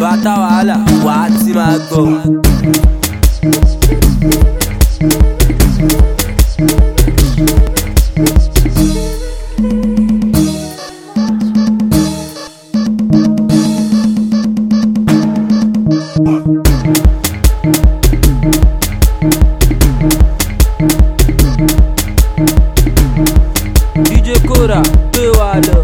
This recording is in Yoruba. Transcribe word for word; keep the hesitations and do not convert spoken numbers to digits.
bàtà wàhálà wà á ti máa gbọ́. D J Kora, gbé wa lọ.